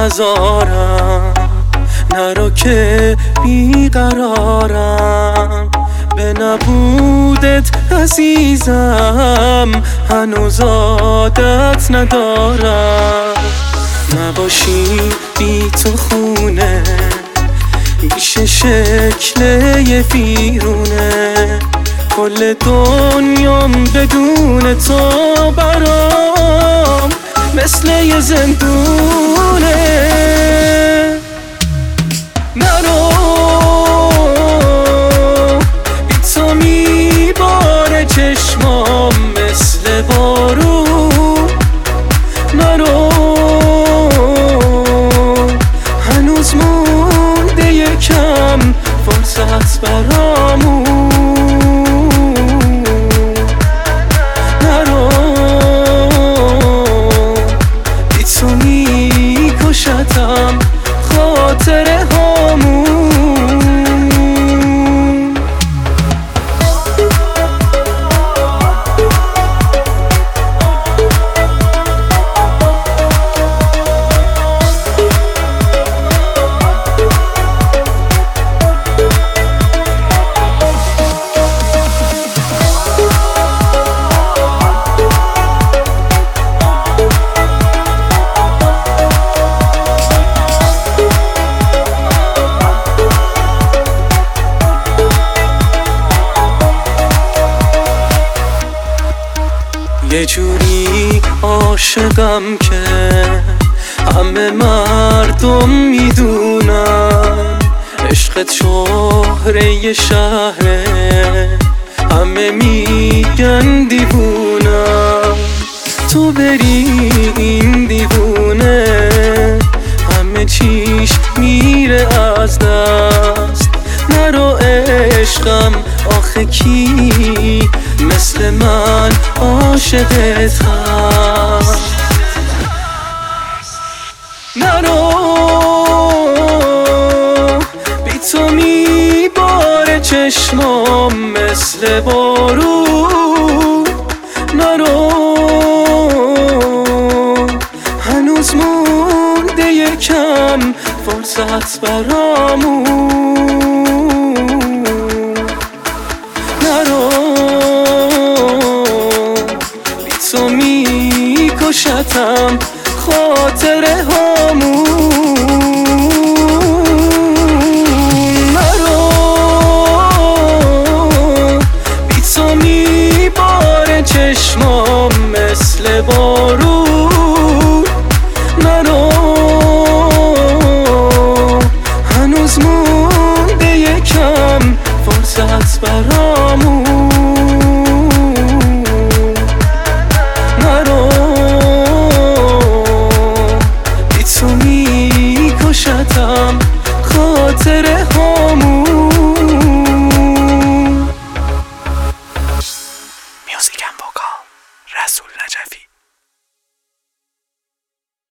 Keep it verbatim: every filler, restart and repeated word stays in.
نزارم، نرو که بیقرارم. به نبودت عزیزم هنوز عادت ندارم. نباشی بی تو خونه میشه شکل یه ویرونه. کل دنیام بدون تو برام مثل یه زندونه. نرو بی تو میباره چشمام مثل بارون. نرو هنوز مونده یکم فرصت برامون. نرو بی تو میکشتم خاطره هامون. یه جوری عاشقم که همه مردم میدونن. عشقت شهره شهره، همه میگن دیوونم. تو بری این دیوونه همه چیش میره از دست. نرو عشقم آخه کی مثل من عاشقت هست. نرو بی تو میباره چشمام مثل بارون. نرو هنوز مونده یکم فرصت برامون. نرو بی تو میکشتم خاطره هامون.